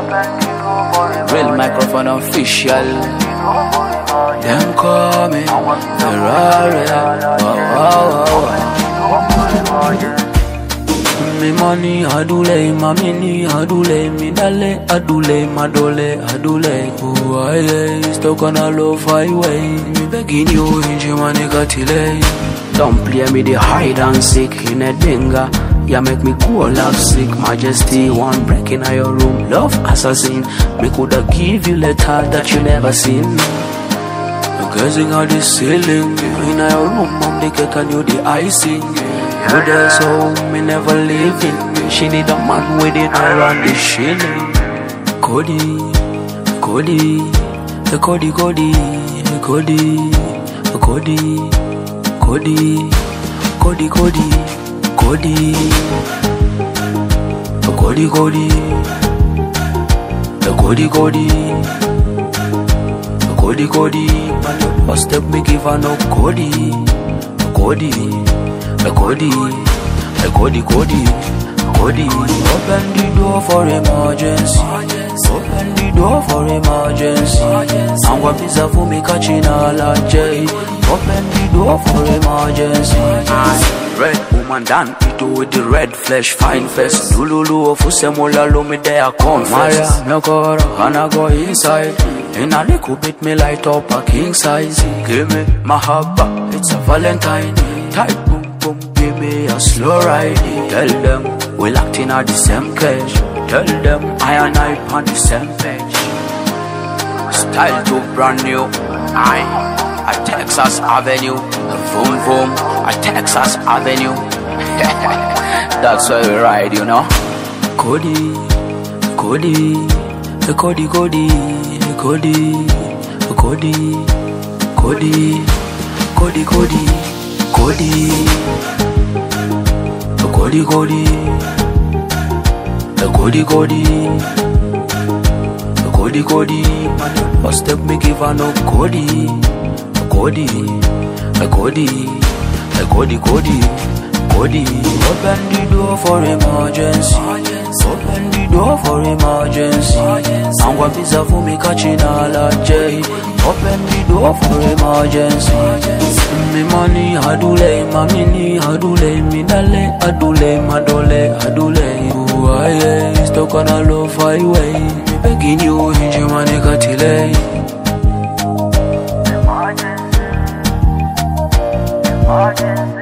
Real microphone official. Them call me Ferrari. Me money adule, my mini adule, me dale adule, my dole adule. Oh, I stuck on a low highway. Me begging you, inji money katile. Don't play me the hide and seek in a dinga. Ya make me cool, love sick, majesty. One break in your room, love assassin. Me coulda give you letter that you never seen. Gazing at the ceiling, in your room, mom they get on you the icing. You there so me never leaving. She need a man with it around the shilling. Cody, Cody, Cody, Cody, Cody, Cody, Cody, Cody, Cody, Cody, Cody, Cody, Cody, Cody, Cody. Man, you must step me give her no Cody, Cody. Cody, Cody, Cody, Cody. Open the door for emergency. Open the door for emergency. And what pizza for me catching all a J. Open the door for emergency. Red woman done it with the red flesh, fine fest. Lulu of Usemola lo me there confess. Maria, me go and I go inside. And a little bit me light up a king size. Give me my hubba, it's a Valentine. Type give me a slow ride. Tell them we locked in at the same cage. Tell them I and I on the same page. Style too brand new. I at Texas Avenue. Boom boom at Texas Avenue. That's why we ride, you know. Cody, Cody, Cody, Cody, Cody, Cody, Cody, Cody, Cody. Cody, Cody, Cody, Cody, Cody, Cody, Cody. Man, you must step me give her no Cody, Cody, Cody, Cody, Cody, Cody. Open the door for emergency. Open the door for emergency. And what pizza for me catching all a J. Open the door for emergency. Me money adule, my mini adule, me dale adule, my dole adule. Oh, I stuck on a low highway. Me begging you, inji money katile. Emergency.